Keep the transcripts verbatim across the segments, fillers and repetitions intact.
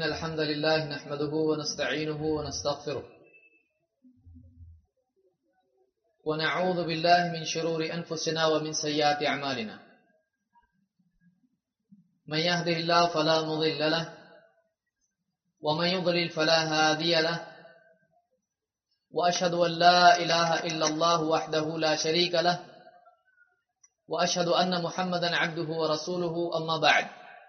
إن الحمد لله نحمده ونستعينه ونستغفره ونعوذ بالله من شرور أنفسنا ومن سيئات أعمالنا من يهده الله فلا مضل له ومن يضلل فلا هادي له وأشهد أن لا إله إلا الله وحده لا شريك له وأشهد أن محمدا عبده ورسوله أما بعد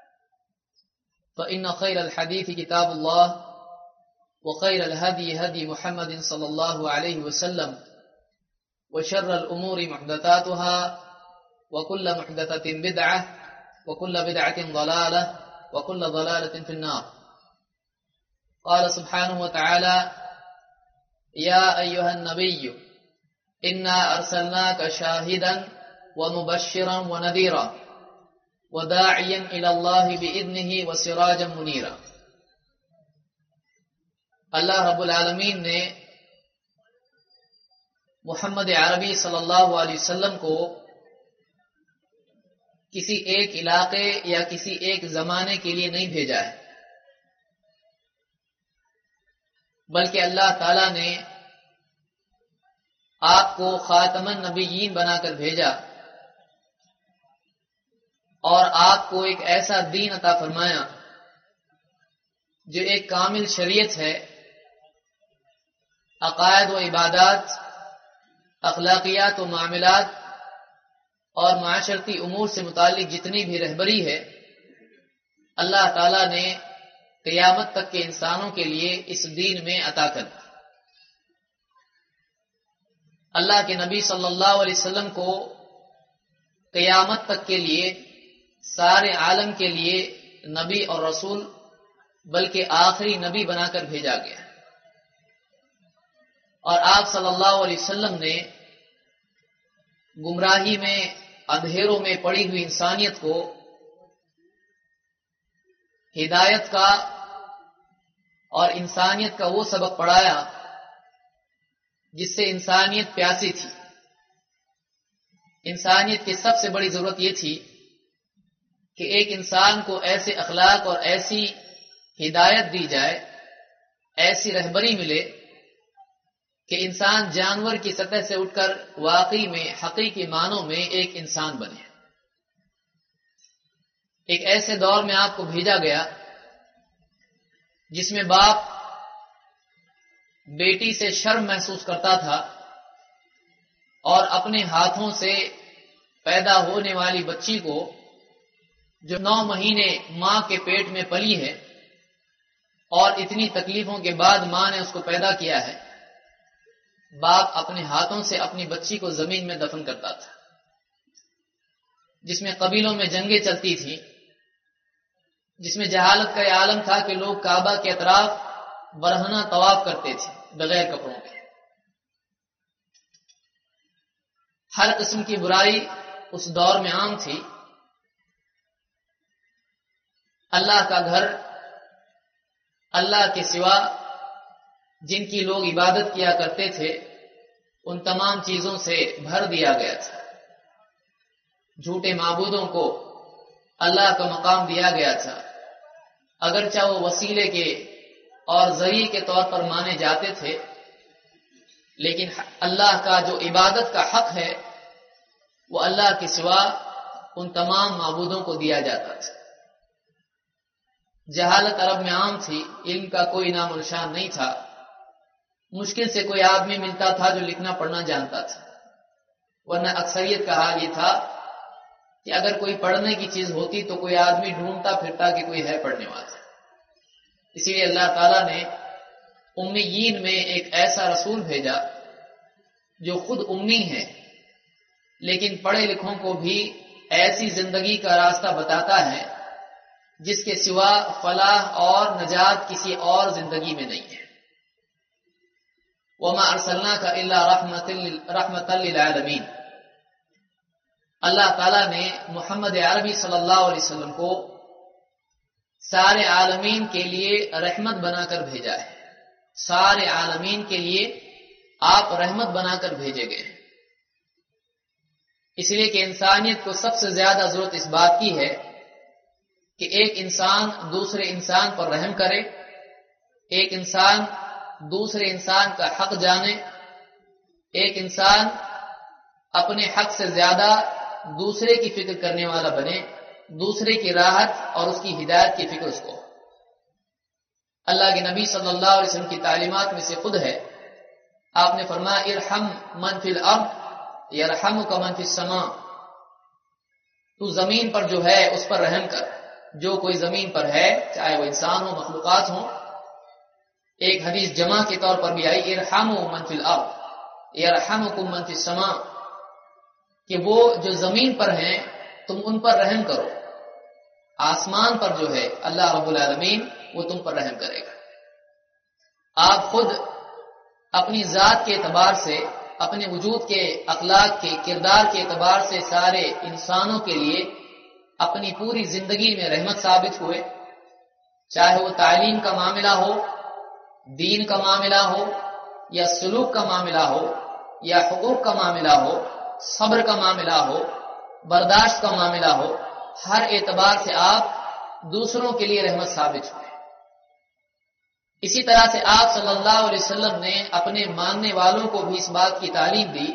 فإن خير الحديث كتاب الله وخير الهدي هدي محمد صلى الله عليه وسلم وشر الأمور محدثاتها وكل محدثة بدعة وكل بدعة ضلالة وكل ضلالة في النار. قال سبحانه وتعالى: يا أيها النبي إنا أرسلناك شاهدا ومبشرا ونذيرا وداعيا إلى الله بإذنه وسراجا منيرا. اللہ رب العالمین نے محمد عربی صلی اللہ علیہ وسلم کو کسی ایک علاقے یا کسی ایک زمانے کے لیے نہیں بھیجا ہے، بلکہ اللہ تعالی نے آپ کو خاتم النبیین بنا کر بھیجا اور آپ کو ایک ایسا دین عطا فرمایا جو ایک کامل شریعت ہے. عقائد و عبادات، اخلاقیات و معاملات اور معاشرتی امور سے متعلق جتنی بھی رہبری ہے، اللہ تعالی نے قیامت تک کے انسانوں کے لیے اس دین میں عطا کر. اللہ کے نبی صلی اللہ علیہ وسلم کو قیامت تک کے لیے سارے عالم کے لیے نبی اور رسول بلکہ آخری نبی بنا کر بھیجا گیا، اور آپ صلی اللہ علیہ وسلم نے گمراہی میں، اندھیروں میں پڑی ہوئی انسانیت کو ہدایت کا اور انسانیت کا وہ سبق پڑھایا جس سے انسانیت پیاسی تھی. انسانیت کی سب سے بڑی ضرورت یہ تھی کہ ایک انسان کو ایسے اخلاق اور ایسی ہدایت دی جائے، ایسی رہبری ملے کہ انسان جانور کی سطح سے اٹھ کر واقعی میں، حقیقی معنوں میں ایک انسان بنے. ایک ایسے دور میں آپ کو بھیجا گیا جس میں باپ بیٹی سے شرم محسوس کرتا تھا اور اپنے ہاتھوں سے پیدا ہونے والی بچی کو، جو نو مہینے ماں کے پیٹ میں پلی ہے اور اتنی تکلیفوں کے بعد ماں نے اس کو پیدا کیا ہے، باپ اپنے ہاتھوں سے اپنی بچی کو زمین میں دفن کرتا تھا. جس میں قبیلوں میں جنگیں چلتی تھیں، جس میں جہالت کا یہ عالم تھا کہ لوگ کعبہ کے اطراف برہنہ طواف کرتے تھے بغیر کپڑوں کے. ہر قسم کی برائی اس دور میں عام تھی. اللہ کا گھر، اللہ کے سوا جن کی لوگ عبادت کیا کرتے تھے، ان تمام چیزوں سے بھر دیا گیا تھا. جھوٹے معبودوں کو اللہ کا مقام دیا گیا تھا، اگرچہ وہ وسیلے کے اور ذریعے کے طور پر مانے جاتے تھے، لیکن اللہ کا جو عبادت کا حق ہے وہ اللہ کے سوا ان تمام معبودوں کو دیا جاتا تھا. جہالت عرب میں عام تھی، علم کا کوئی نام و نشان نہیں تھا. مشکل سے کوئی آدمی ملتا تھا جو لکھنا پڑھنا جانتا تھا، ورنہ اکثریت کا حال یہ تھا کہ اگر کوئی پڑھنے کی چیز ہوتی تو کوئی آدمی ڈھونڈتا پھرتا کہ کوئی ہے پڑھنے والا. اسی لیے اللہ تعالیٰ نے امیین میں ایک ایسا رسول بھیجا جو خود امی ہے، لیکن پڑھے لکھوں کو بھی ایسی زندگی کا راستہ بتاتا ہے جس کے سوا فلاح اور نجات کسی اور زندگی میں نہیں ہے. وَمَا أَرْسَلْنَاكَ إِلَّا رَحْمَةً لِلْعَالَمِينَ. اللہ تعالیٰ نے محمد عربی صلی اللہ علیہ وسلم کو سارے عالمین کے لیے رحمت بنا کر بھیجا ہے. سارے عالمین کے لیے آپ رحمت بنا کر بھیجے گئے ہیں، اس لیے کہ انسانیت کو سب سے زیادہ ضرورت اس بات کی ہے کہ ایک انسان دوسرے انسان پر رحم کرے، ایک انسان دوسرے انسان کا حق جانے، ایک انسان اپنے حق سے زیادہ دوسرے کی فکر کرنے والا بنے، دوسرے کی راحت اور اس کی ہدایت کی فکر اس کو۔ اللہ کے نبی صلی اللہ علیہ وسلم کی تعلیمات میں سے خود ہے، آپ نے فرمایا ارحم من فی الارض یرحمک من فی السماء، تو زمین پر جو ہے اس پر رحم کر، جو کوئی زمین پر ہے چاہے وہ انسان ہو مخلوقات ہوں۔ ایک حدیث جمع کے طور پر بھی آئی ارحموا من فی الارض یرحمکم من فی السماء، کہ وہ جو زمین پر ہیں تم ان پر رحم کرو، آسمان پر جو ہے اللہ رب العالمین وہ تم پر رحم کرے گا۔ آپ خود اپنی ذات کے اعتبار سے، اپنے وجود کے اخلاق کے کردار کے اعتبار سے سارے انسانوں کے لیے اپنی پوری زندگی میں رحمت ثابت ہوئے، چاہے وہ تعلیم کا معاملہ ہو، دین کا معاملہ ہو، یا سلوک کا معاملہ ہو، یا حقوق کا معاملہ ہو، صبر کا معاملہ ہو، برداشت کا معاملہ ہو، ہر اعتبار سے آپ دوسروں کے لیے رحمت ثابت ہوئے۔ اسی طرح سے آپ صلی اللہ علیہ وسلم نے اپنے ماننے والوں کو بھی اس بات کی تعلیم دی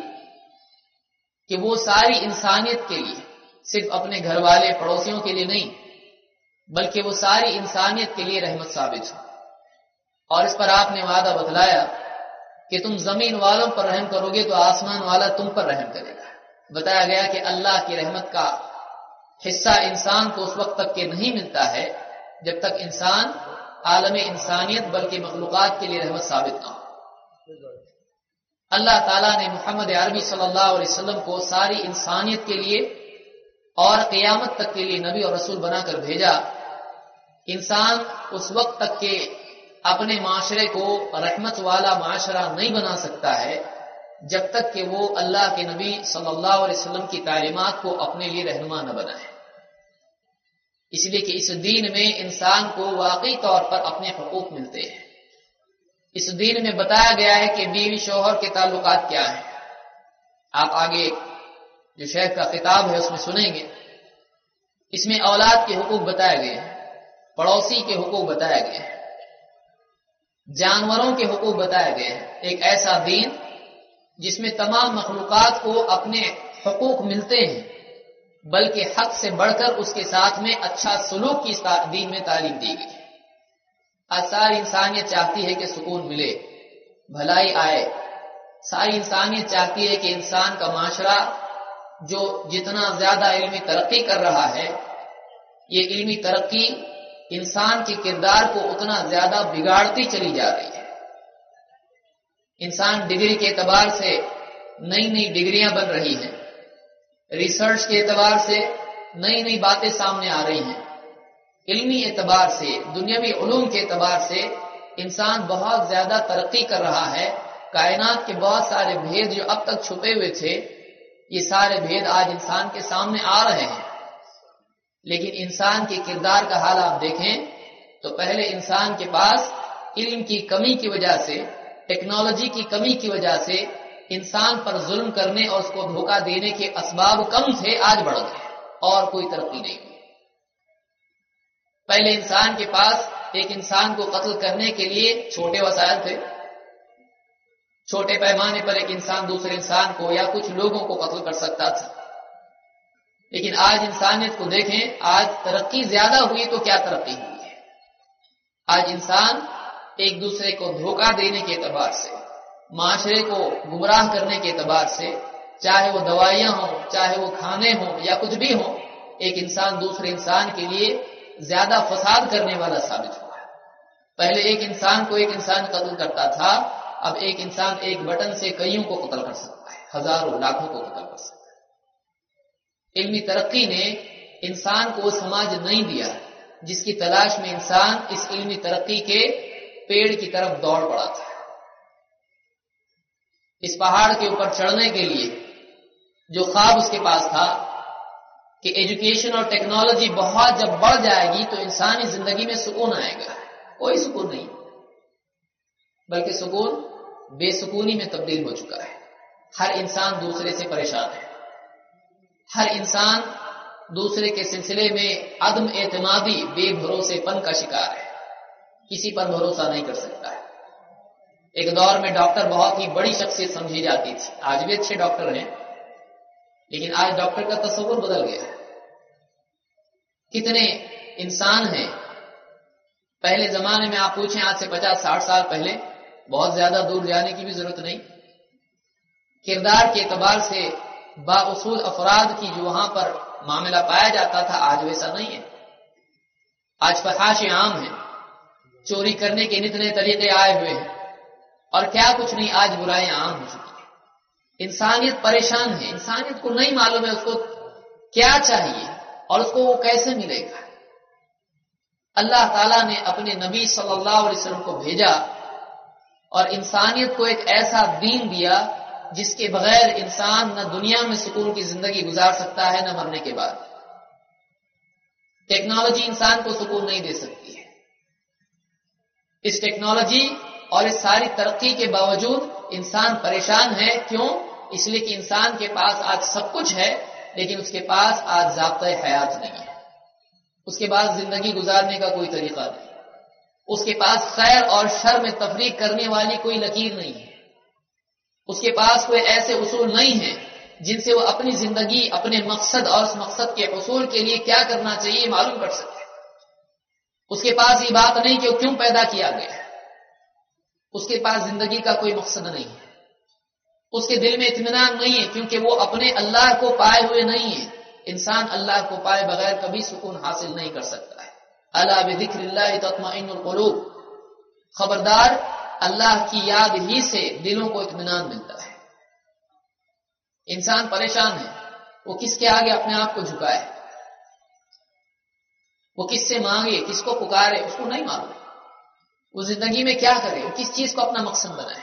کہ وہ ساری انسانیت کے لیے، صرف اپنے گھر والے پڑوسیوں کے لیے نہیں، بلکہ وہ ساری انسانیت کے لیے رحمت ثابت ہو۔ اور اس پر آپ نے وعدہ بتلایا کہ تم زمین والوں پر رحم کرو گے تو آسمان والا تم پر رحم کرے گا۔ بتایا گیا کہ اللہ کی رحمت کا حصہ انسان کو اس وقت تک کہ نہیں ملتا ہے جب تک انسان عالم انسانیت بلکہ مخلوقات کے لیے رحمت ثابت نہ ہو۔ اللہ تعالیٰ نے محمد عربی صلی اللہ علیہ وسلم کو ساری انسانیت کے لیے اور قیامت تک کے لیے نبی اور رسول بنا کر بھیجا۔ انسان اس وقت تک کہ اپنے معاشرے کو رحمت والا معاشرہ نہیں بنا سکتا ہے جب تک کہ وہ اللہ کے نبی صلی اللہ علیہ وسلم کی تعلیمات کو اپنے لیے رہنما نہ بنائے، اس لیے کہ اس دین میں انسان کو واقعی طور پر اپنے حقوق ملتے ہیں۔ اس دین میں بتایا گیا ہے کہ بیوی شوہر کے تعلقات کیا ہیں، آپ آگے جو شیخ کا خطاب ہے اس میں سنیں گے۔ اس میں اولاد کے حقوق بتائے گئے ہیں، پڑوسی کے حقوق بتائے گئے ہیں، جانوروں کے حقوق بتائے گئے ہیں۔ ایک ایسا دین جس میں تمام مخلوقات کو اپنے حقوق ملتے ہیں، بلکہ حق سے بڑھ کر اس کے ساتھ میں اچھا سلوک کی دین میں تعلیم دی گئی ہے۔ آج ساری انسانیت چاہتی ہے کہ سکون ملے، بھلائی آئے، ساری انسانیت چاہتی ہے کہ انسان کا معاشرہ جو جتنا زیادہ علمی ترقی کر رہا ہے، یہ علمی ترقی انسان کے کردار کو اتنا زیادہ بگاڑتی چلی جا رہی ہے۔ انسان ڈگری کے اعتبار سے نئی نئی ڈگریاں بن رہی ہیں، ریسرچ کے اعتبار سے نئی نئی باتیں سامنے آ رہی ہیں، علمی اعتبار سے، دنیاوی علوم کے اعتبار سے انسان بہت زیادہ ترقی کر رہا ہے۔ کائنات کے بہت سارے بھید جو اب تک چھپے ہوئے تھے، یہ سارے بھید آج انسان کے سامنے آ رہے ہیں۔ لیکن انسان کے کردار کا حال آپ دیکھیں تو پہلے انسان کے پاس علم کی کمی کی وجہ سے، ٹیکنالوجی کی کمی کی وجہ سے انسان پر ظلم کرنے اور اس کو دھوکہ دینے کے اسباب کم تھے، آج بڑھ گئے اور کوئی ترقی نہیں ہوئی۔ پہلے انسان کے پاس ایک انسان کو قتل کرنے کے لیے چھوٹے وسائل تھے، چھوٹے پیمانے پر ایک انسان دوسرے انسان کو یا کچھ لوگوں کو قتل کر سکتا تھا۔ لیکن آج انسانیت کو دیکھیں، آج ترقی زیادہ ہوئی تو کیا ترقی ہوئی ہے۔ آج انسان ایک دوسرے کو دھوکہ دینے کے اعتبار سے، معاشرے کو گمراہ کرنے کے اعتبار سے، چاہے وہ دوائیاں ہوں، چاہے وہ کھانے ہوں یا کچھ بھی ہوں، ایک انسان دوسرے انسان کے لیے زیادہ فساد کرنے والا ثابت ہوا ہے۔ پہلے ایک انسان کو ایک انسان قتل کرتا تھا، اب ایک انسان ایک بٹن سے کئیوں کو قتل کر سکتا ہے، ہزاروں لاکھوں کو قتل کر سکتا ہے۔ علمی ترقی نے انسان کو وہ سماج نہیں دیا جس کی تلاش میں انسان اس علمی ترقی کے پیڑ کی طرف دوڑ پڑا تھا۔ اس پہاڑ کے اوپر چڑھنے کے لیے جو خواب اس کے پاس تھا کہ ایجوکیشن اور ٹیکنالوجی بہت جب بڑھ جائے گی تو انسانی زندگی میں سکون آئے گا، کوئی سکون نہیں، بلکہ سکون بے سکونی میں تبدیل ہو چکا ہے۔ ہر انسان دوسرے سے پریشان ہے، ہر انسان دوسرے کے سلسلے میں عدم اعتمادی، بے بھروسے پن کا شکار ہے، کسی پر بھروسہ نہیں کر سکتا ہے۔ ایک دور میں ڈاکٹر بہت ہی بڑی شخصیت سمجھی جاتی تھی، آج بھی اچھے ڈاکٹر ہیں، لیکن آج ڈاکٹر کا تصور بدل گیا ہے۔ کتنے انسان ہیں، پہلے زمانے میں آپ پوچھیں آج سے پچاس ساٹھ سال پہلے، بہت زیادہ دور جانے کی بھی ضرورت نہیں، کردار کے اعتبار سے بااصول افراد کی جو وہاں پر معاملہ پایا جاتا تھا، آج ویسا نہیں ہے۔ آج فحاشی عام ہیں، چوری کرنے کے نت نئے طریقے آئے ہوئے ہیں، اور کیا کچھ نہیں، آج برائیں عام ہو چکی ہیں۔ انسانیت پریشان ہے، انسانیت کو نہیں معلوم ہے اس کو کیا چاہیے اور اس کو وہ کیسے ملے گا۔ اللہ تعالیٰ نے اپنے نبی صلی اللہ علیہ وسلم کو بھیجا اور انسانیت کو ایک ایسا دین دیا جس کے بغیر انسان نہ دنیا میں سکون کی زندگی گزار سکتا ہے، نہ مرنے کے بعد۔ ٹیکنالوجی انسان کو سکون نہیں دے سکتی ہے۔ اس ٹیکنالوجی اور اس ساری ترقی کے باوجود انسان پریشان ہے، کیوں؟ اس لیے کہ انسان کے پاس آج سب کچھ ہے، لیکن اس کے پاس آج ضابطۂ حیات نہیں ہے، اس کے پاس زندگی گزارنے کا کوئی طریقہ نہیں، اس کے پاس خیر اور شر میں تفریق کرنے والی کوئی لکیر نہیں ہے، اس کے پاس کوئی ایسے اصول نہیں ہیں جن سے وہ اپنی زندگی، اپنے مقصد اور اس مقصد کے حصول کے لیے کیا کرنا چاہیے معلوم کر سکے۔ اس کے پاس یہ بات نہیں کہ وہ کیوں پیدا کیا گیا ہے، اس کے پاس زندگی کا کوئی مقصد نہیں ہے، اس کے دل میں اطمینان نہیں ہے، کیونکہ وہ اپنے اللہ کو پائے ہوئے نہیں ہے۔ انسان اللہ کو پائے بغیر کبھی سکون حاصل نہیں کر سکتا ہے۔ الا بذکر اللہ تطمئن القلوب، خبردار، اللہ کی یاد ہی سے دلوں کو اطمینان ملتا ہے۔ انسان پریشان ہے، وہ کس کے آگے اپنے آپ کو جھکائے، وہ کس سے مانگے، کس کو پکارے، اس کو نہیں معلوم، وہ زندگی میں کیا کرے، وہ کس چیز کو اپنا مقصد بنائے۔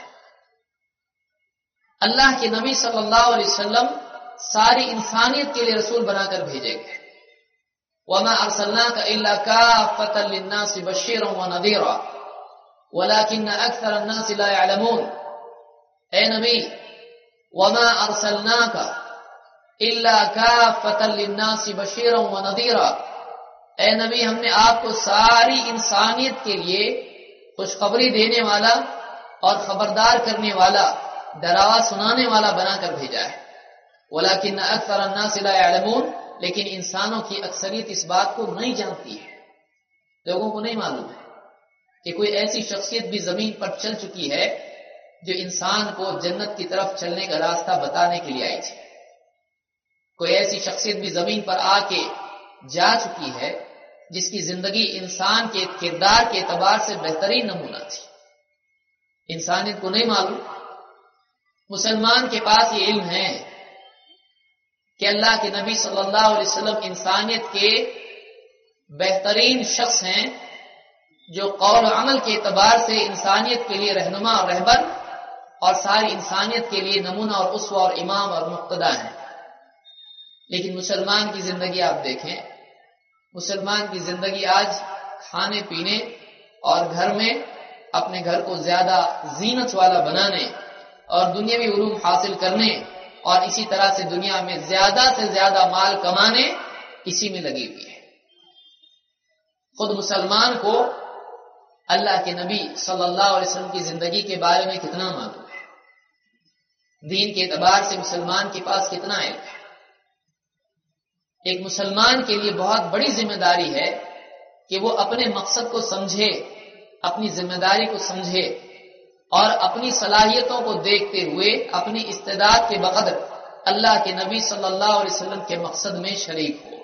اللہ کے نبی صلی اللہ علیہ وسلم ساری انسانیت کے لیے رسول بنا کر بھیجے گئے۔ وَمَا أَرْسَلْنَاكَ إِلَّا كَافَّةً لِلنَّاسِ بَشِّيرًا وَنَذِيرًا وَلَكِنَّ أَكْثَرَ النَّاسِ لَا يَعْلَمُونَ، اے نبی، وَمَا أَرْسَلْنَاكَ إِلَّا كَافَّةً لِلنَّاسِ بَشِّيرًا وَنَذِيرًا، اے نبی، ہم نے آپ کو ساری انسانیت کے لیے خوشخبری دینے والا اور خبردار کرنے والا، ڈراوا سنانے والا بنا کر بھیجا ہے۔ وَلَكِنَّ أَكْثَرَ النَّاسِ لَا يَعْلَمُونَ، لیکن انسانوں کی اکثریت اس بات کو نہیں جانتی ہے، لوگوں کو نہیں معلوم ہے کہ کوئی ایسی شخصیت بھی زمین پر چل چکی ہے جو انسان کو جنت کی طرف چلنے کا راستہ بتانے کے لیے آئی تھی۔ کوئی ایسی شخصیت بھی زمین پر آ کے جا چکی ہے جس کی زندگی انسان کے کردار کے اعتبار سے بہترین نمونہ تھی۔ انسانیت کو نہیں معلوم۔ مسلمان کے پاس یہ علم ہے کہ اللہ کے نبی صلی اللہ علیہ وسلم انسانیت کے بہترین شخص ہیں جو قول و عمل کے اعتبار سے انسانیت کے لیے رہنما اور رہبر اور ساری انسانیت کے لیے نمونہ اور اسوہ اور امام اور مقتدا ہیں۔ لیکن مسلمان کی زندگی آپ دیکھیں، مسلمان کی زندگی آج کھانے پینے اور گھر میں اپنے گھر کو زیادہ زینت والا بنانے اور دنیاوی علوم حاصل کرنے اور اسی طرح سے دنیا میں زیادہ سے زیادہ مال کمانے، اسی میں لگی ہوئی ہے۔ خود مسلمان کو اللہ کے نبی صلی اللہ علیہ وسلم کی زندگی کے بارے میں کتنا معلوم ہے، دین کے اعتبار سے مسلمان کے پاس کتنا علم ہے۔ ایک مسلمان کے لیے بہت بڑی ذمہ داری ہے کہ وہ اپنے مقصد کو سمجھے، اپنی ذمہ داری کو سمجھے اور اپنی صلاحیتوں کو دیکھتے ہوئے اپنی استعداد کے بقدر اللہ کے نبی صلی اللہ علیہ وسلم کے مقصد میں شریک ہو۔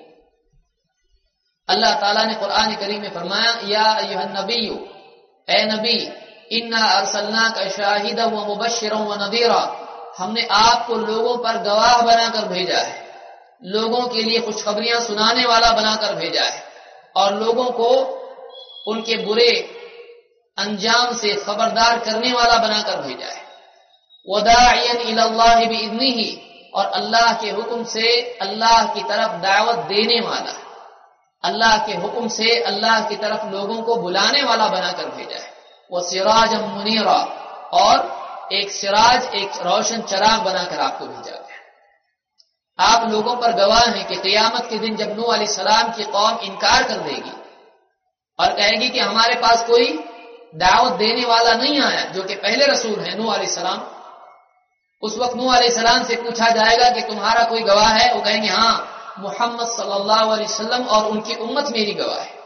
اللہ تعالیٰ نے قرآن کریم میں فرمایا، یا ایھا النبی، اے نبی، انا ارسلناک شاہدا ومبشرا ونذیرا، ہم نے آپ کو لوگوں پر گواہ بنا کر بھیجا ہے، لوگوں کے لیے خوشخبریاں سنانے والا بنا کر بھیجا ہے اور لوگوں کو ان کے برے انجام سے خبردار کرنے والا بنا کر بھیجا ہے۔ وَدَاعِيًا إِلَى اللَّهِ بِإِذْنِهِ، اور اللہ کے حکم سے اللہ کی طرف دعوت دینے والا، اللہ کے حکم سے اللہ کی طرف لوگوں کو بلانے والا بنا کر بھیجا ہے۔ وَسِرَاجًا مُنِيرًا، اور ایک سراج، ایک روشن چراغ بنا کر آپ کو بھیجا گیا۔ آپ لوگوں پر گواہ ہیں کہ قیامت کے دن جب نوح علیہ السلام کی قوم انکار کر دے گی اور کہے گی کہ ہمارے پاس کوئی دعوت دینے والا نہیں آیا، جو کہ پہلے رسول ہیں نوح علیہ السلام، اس وقت نوح علیہ السلام سے پوچھا جائے گا کہ تمہارا کوئی گواہ ہے؟ وہ کہیں گے ہاں، محمد صلی اللہ علیہ وسلم اور ان کی امت میری گواہ ہے۔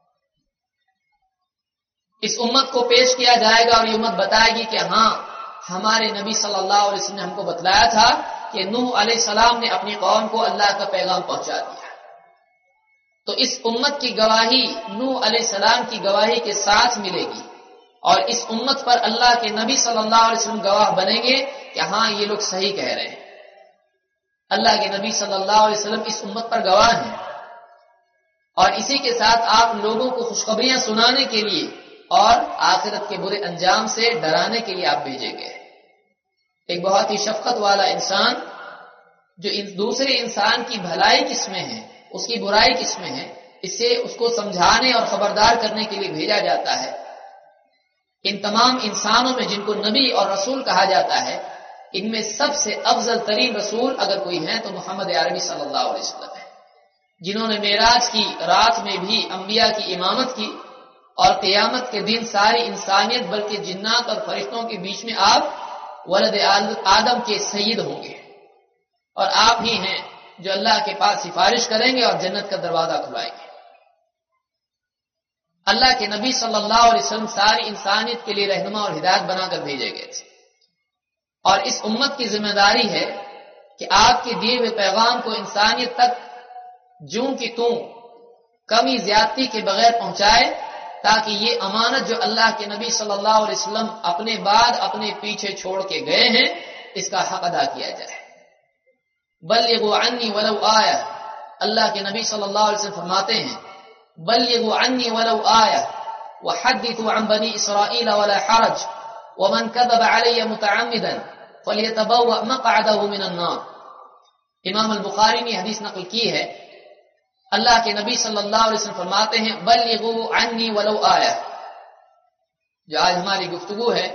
اس امت کو پیش کیا جائے گا اور یہ امت بتائے گی کہ ہاں، ہمارے نبی صلی اللہ علیہ وسلم نے ہم کو بتلایا تھا کہ نوح علیہ السلام نے اپنی قوم کو اللہ کا پیغام پہنچا دیا۔ تو اس امت کی گواہی نوح علیہ السلام کی گواہی کے ساتھ ملے گی، اور اس امت پر اللہ کے نبی صلی اللہ علیہ وسلم گواہ بنیں گے کہ ہاں یہ لوگ صحیح کہہ رہے ہیں۔ اللہ کے نبی صلی اللہ علیہ وسلم اس امت پر گواہ ہیں، اور اسی کے ساتھ آپ لوگوں کو خوشخبریاں سنانے کے لیے اور آخرت کے برے انجام سے ڈرانے کے لیے آپ بھیجے گئے۔ ایک بہت ہی شفقت والا انسان جو دوسرے انسان کی بھلائی کس میں ہے، اس کی برائی کس میں ہے، اس سے اس کو سمجھانے اور خبردار کرنے کے لیے بھیجا جاتا ہے۔ ان تمام انسانوں میں جن کو نبی اور رسول کہا جاتا ہے، ان میں سب سے افضل ترین رسول اگر کوئی ہے تو محمد عربی صلی اللہ علیہ وسلم ہے، جنہوں نے معراج کی رات میں بھی انبیاء کی امامت کی، اور قیامت کے دن ساری انسانیت بلکہ جنات اور فرشتوں کے بیچ میں آپ ولد آدم کے سید ہوں گے، اور آپ ہی ہیں جو اللہ کے پاس سفارش کریں گے اور جنت کا دروازہ کھلائیں گے۔ اللہ کے نبی صلی اللہ علیہ وسلم ساری انسانیت کے لیے رہنما اور ہدایت بنا کر بھیجے گئے تھے، اور اس امت کی ذمہ داری ہے کہ آپ کے دیے ہوئے پیغام کو انسانیت تک جوں کی توں کمی زیادتی کے بغیر پہنچائے، تاکہ یہ امانت جو اللہ کے نبی صلی اللہ علیہ وسلم اپنے بعد اپنے پیچھے چھوڑ کے گئے ہیں، اس کا حق ادا کیا جائے۔ بلغوا عنی ولو آیہ، اللہ کے نبی صلی اللہ علیہ وسلم فرماتے ہیں بلغوا عنی ولو آیہ وحدثوا عن بنی اسرائیل ولا حرج ومن كذب علی متعمدا فلیتبوأ مقعده من النار۔ امام البخاری نے حدیث نقل کی ہے، اللہ کے نبی صلی اللہ علیہ وسلم فرماتے ہیں بلغوا عنی ولو آیہ۔ جو آج ہماری گفتگو ہے،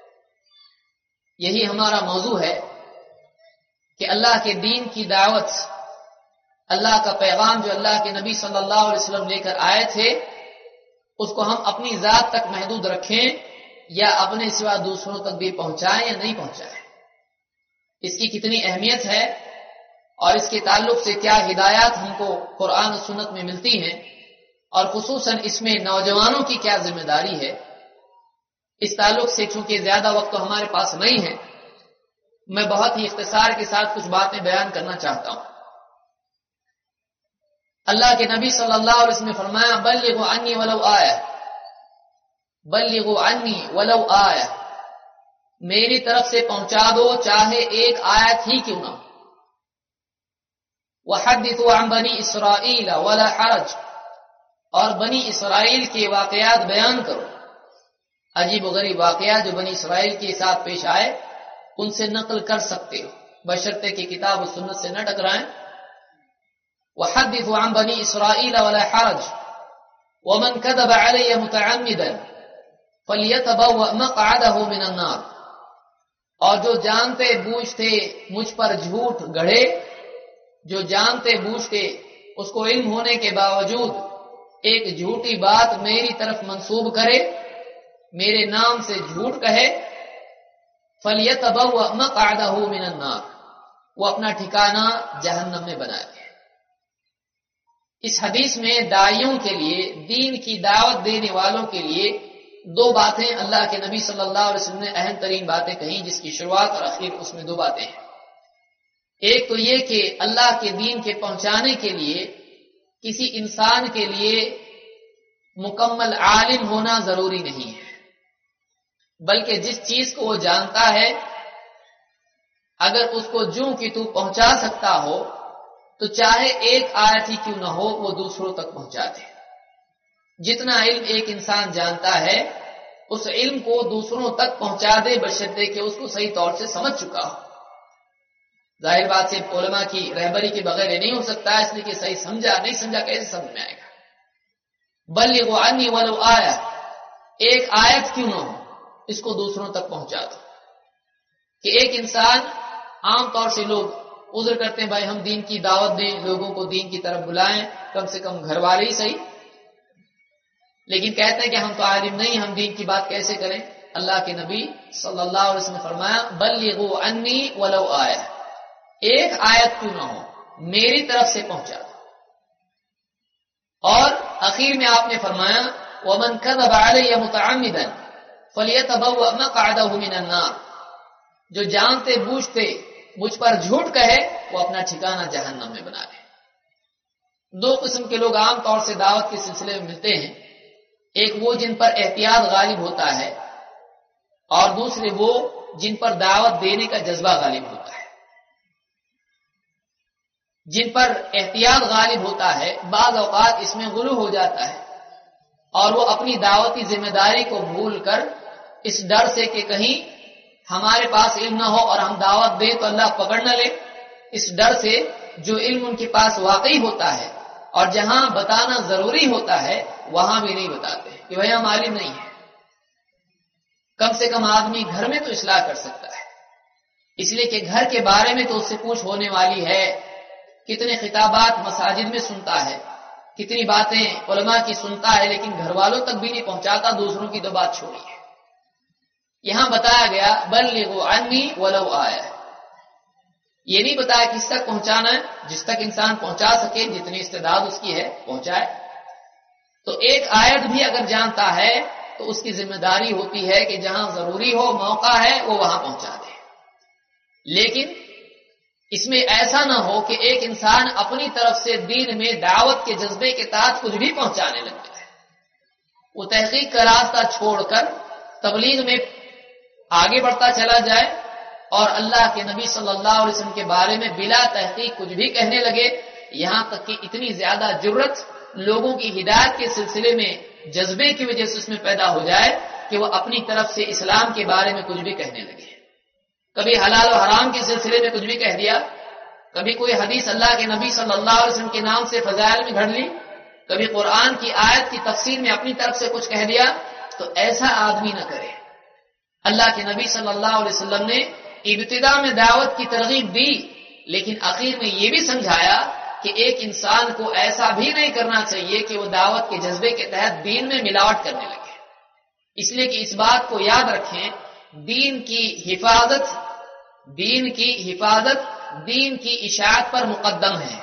یہی ہمارا موضوع ہے کہ اللہ کے دین کی دعوت، اللہ کا پیغام جو اللہ کے نبی صلی اللہ علیہ وسلم لے کر آئے تھے، اس کو ہم اپنی ذات تک محدود رکھیں یا اپنے سوا دوسروں تک بھی پہنچائیں یا نہیں پہنچائیں۔ اس کی کتنی اہمیت ہے اور اس کے تعلق سے کیا ہدایات ہم کو قرآن و سنت میں ملتی ہیں، اور خصوصاً اس میں نوجوانوں کی کیا ذمہ داری ہے، اس تعلق سے چونکہ زیادہ وقت تو ہمارے پاس نہیں ہے، میں بہت ہی اختصار کے ساتھ کچھ باتیں بیان کرنا چاہتا ہوں۔ اللہ کے نبی صلی اللہ علیہ وسلم نے فرمایا بلغوا عنی ولو آیہ، بلغوا عنی ولو آیہ، میری طرف سے پہنچا دو چاہے ایک آیت ہی کیوں نہ۔ وحدثوا عن بنی اسرائیل ولا حرج، اور بنی اسرائیل کے واقعات بیان کرو، عجیب و غریب واقعات جو بنی اسرائیل کے ساتھ پیش آئے ان سے نقل کر سکتے ہو، بشرطے کہ کتاب و سنت سے نہ ٹکرائیں۔ وحدثوا عن بنی اسرائیل ولا حرج ومن كذب علی متعمدا فلیتبوأ مقعده من النار، اور جو جانتے بوجھتے مجھ پر جھوٹ گڑھے، جو جانتے بوجھتے اس کو علم ہونے کے باوجود ایک جھوٹی بات میری طرف منسوب کرے، میرے نام سے جھوٹ کہے، فَلْيَتَبَوَّأْ مَقْعَدَهُ مِنَ النَّارِ، وہ اپنا ٹھکانہ جہنم میں بنائے۔ اس حدیث میں داعیوں کے لیے، دین کی دعوت دینے والوں کے لیے دو باتیں اللہ کے نبی صلی اللہ علیہ وسلم نے اہم ترین باتیں کہیں، جس کی شروعات اور اخیر اس میں دو باتیں ہیں۔ ایک تو یہ کہ اللہ کے دین کے پہنچانے کے لیے کسی انسان کے لیے مکمل عالم ہونا ضروری نہیں ہے، بلکہ جس چیز کو وہ جانتا ہے اگر اس کو جوں کی تو پہنچا سکتا ہو تو چاہے ایک آیت ہی کیوں نہ ہو وہ دوسروں تک پہنچا دے۔ جتنا علم ایک انسان جانتا ہے اس علم کو دوسروں تک پہنچا دے، بشرطے کہ اس کو صحیح طور سے سمجھ چکا ہو۔ ظاہر بات سے علماء کی رہبری کے بغیر یہ نہیں ہو سکتا، اس لیے کہ صحیح سمجھا نہیں سمجھا کیسے سمجھ میں آئے گا۔ بلغوا عنی ولو آیہ، ایک آیت کیوں نہ ہو اس کو دوسروں تک پہنچا دو۔ کہ ایک انسان، عام طور سے لوگ عذر کرتے ہیں بھائی ہم دین کی دعوت دیں، لوگوں کو دین کی طرف بلائیں، کم سے کم گھر والے ہی صحیح، لیکن کہتے ہیں کہ ہم تو عالم نہیں، ہم دین کی بات کیسے کریں؟ اللہ کے نبی صلی اللہ علیہ وسلم نے فرمایا بلغوا عنی ولو آیہ، ایک آیت کیوں نہ ہو میری طرف سے پہنچا دو۔ اور اخیر میں آپ نے فرمایا ومن کذب علی متعمدا فلیتبوأ مقعدہ من النار، جو جانتے بوجھتے مجھ پر جھوٹ کہے وہ اپنا ٹھکانہ جہنم میں بنا لے۔ دو قسم کے لوگ عام طور سے دعوت کے سلسلے میں ملتے ہیں، ایک وہ جن پر احتیاط غالب ہوتا ہے، اور دوسرے وہ جن پر دعوت دینے کا جذبہ غالب ہوتا ہے۔ جن پر احتیاط غالب ہوتا ہے بعض اوقات اس میں غلو ہو جاتا ہے، اور وہ اپنی دعوتی ذمہ داری کو بھول کر اس ڈر سے کہ کہیں ہمارے پاس علم نہ ہو اور ہم دعوت دیں تو اللہ پکڑ نہ لے، اس ڈر سے جو علم ان کے پاس واقعی ہوتا ہے اور جہاں بتانا ضروری ہوتا ہے وہاں بھی نہیں بتاتے کہ بھائی ہم عالم نہیں ہیں۔ کم سے کم آدمی گھر میں تو اصلاح کر سکتا ہے، اس لیے کہ گھر کے بارے میں تو اس سے پوچھ ہونے والی ہے، کتنے خطابات مساجد میں سنتا ہے، کتنی باتیں علماء کی سنتا ہے، لیکن گھر والوں تک بھی نہیں پہنچاتا، دوسروں کی تو بات چھوڑی ہے۔ یہاں بتایا گیا بلغوا عنی ولو آیہ، یہ نہیں بتایا کس تک پہنچانا ہے، جس تک انسان پہنچا سکے، جتنی استعداد اس کی ہے پہنچائے۔ تو ایک آیت بھی اگر جانتا ہے تو اس کی ذمہ داری ہوتی ہے کہ جہاں ضروری ہو موقع ہے وہ وہاں پہنچا دے، لیکن اس میں ایسا نہ ہو کہ ایک انسان اپنی طرف سے دین میں دعوت کے جذبے کے تحت کچھ بھی پہنچانے لگ جائے، وہ تحقیق کا راستہ چھوڑ کر تبلیغ میں آگے بڑھتا چلا جائے اور اللہ کے نبی صلی اللہ علیہ وسلم کے بارے میں بلا تحقیق کچھ بھی کہنے لگے، یہاں تک کہ اتنی زیادہ جرت لوگوں کی ہدایت کے سلسلے میں جذبے کی وجہ سے اس میں پیدا ہو جائے کہ وہ اپنی طرف سے اسلام کے بارے میں کچھ بھی کہنے لگے، کبھی حلال و حرام کے سلسلے میں کچھ بھی کہہ دیا، کبھی کوئی حدیث اللہ کے نبی صلی اللہ علیہ وسلم کے نام سے فضائل میں گھڑ لی، کبھی قرآن کی آیت کی تفسیر میں اپنی طرف سے کچھ کہہ دیا، تو ایسا آدمی نہ کرے۔ اللہ کے نبی صلی اللہ علیہ وسلم نے ابتدا میں دعوت کی ترغیب دی، لیکن آخر میں یہ بھی سمجھایا کہ ایک انسان کو ایسا بھی نہیں کرنا چاہیے کہ وہ دعوت کے جذبے کے تحت دین میں ملاوٹ کرنے لگے، اس لیے کہ اس بات کو یاد رکھیں، دین کی حفاظت دین کی حفاظت دین کی اشاعت پر مقدم ہے۔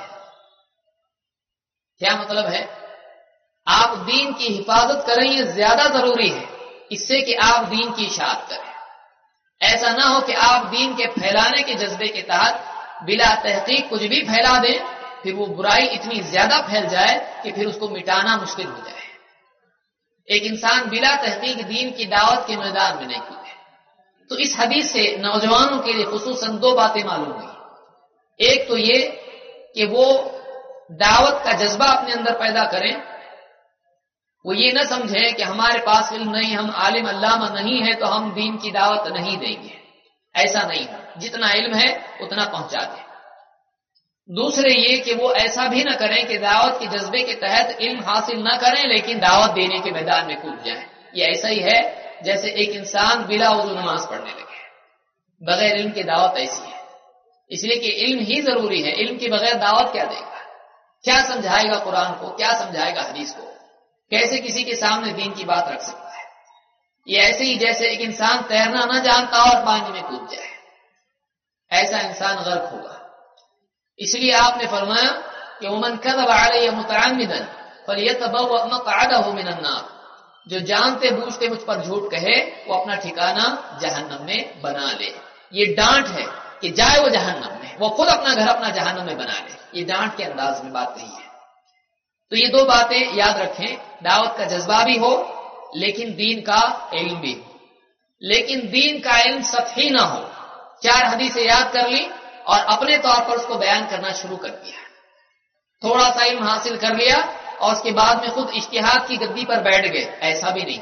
کیا مطلب ہے؟ آپ دین کی حفاظت کریں یہ زیادہ ضروری ہے اس سے کہ آپ دین کی اشاعت کریں۔ ایسا نہ ہو کہ آپ دین کے پھیلانے کے جذبے کے تحت بلا تحقیق کچھ بھی پھیلا دیں، پھر وہ برائی اتنی زیادہ پھیل جائے کہ پھر اس کو مٹانا مشکل ہو جائے۔ ایک انسان بلا تحقیق دین کی دعوت کے میدان میں نہیں کودے۔ تو اس حدیث سے نوجوانوں کے لیے خصوصاً دو باتیں معلوم ہوئی، ایک تو یہ کہ وہ دعوت کا جذبہ اپنے اندر پیدا کریں، وہ یہ نہ سمجھیں کہ ہمارے پاس علم نہیں، ہم عالم علامہ نہیں ہے تو ہم دین کی دعوت نہیں دیں گے، ایسا نہیں ہے، جتنا علم ہے اتنا پہنچا دیں۔ دوسرے یہ کہ وہ ایسا بھی نہ کریں کہ دعوت کے جذبے کے تحت علم حاصل نہ کریں لیکن دعوت دینے کے میدان میں کود جائیں۔ یہ ایسا ہی ہے جیسے ایک انسان بلا وضو نماز پڑھنے لگے، بغیر علم کی دعوت ایسی ہے، اس لیے کہ علم ہی ضروری ہے، علم کے بغیر دعوت کیا دے گا، کیا سمجھائے گا قرآن کو، کیا سمجھائے گا حدیث کو، کیسے کسی کے سامنے دین کی بات رکھ سکتا ہے۔ یہ ایسے ہی جیسے ایک انسان تیرنا نہ جانتا اور پانی میں کود جائے، ایسا انسان غرق ہوگا۔ اس لیے آپ نے فرمایا کہ ومن کذب علی متعمدا فلیتبوأ مقعدہ من النار، جو جانتے بوجھتے مجھ پر جھوٹ کہے وہ اپنا ٹھکانہ جہنم میں بنا لے۔ یہ ڈانٹ ہے کہ جائے وہ جہنم میں، وہ خود اپنا گھر اپنا جہنم میں بنا لے، یہ ڈانٹ کے انداز میں بات نہیں ہے۔ تو یہ دو باتیں یاد رکھیں، دعوت کا جذبہ بھی ہو لیکن دین کا علم بھی ہو، لیکن دین کا علم سطحی نہ ہو، چار حدیثیں یاد کر لی اور اپنے طور پر اس کو بیان کرنا شروع کر دیا، تھوڑا سا علم حاصل کر لیا اور اس کے بعد میں خود اجتہاد کی گدی پر بیٹھ گئے، ایسا بھی نہیں۔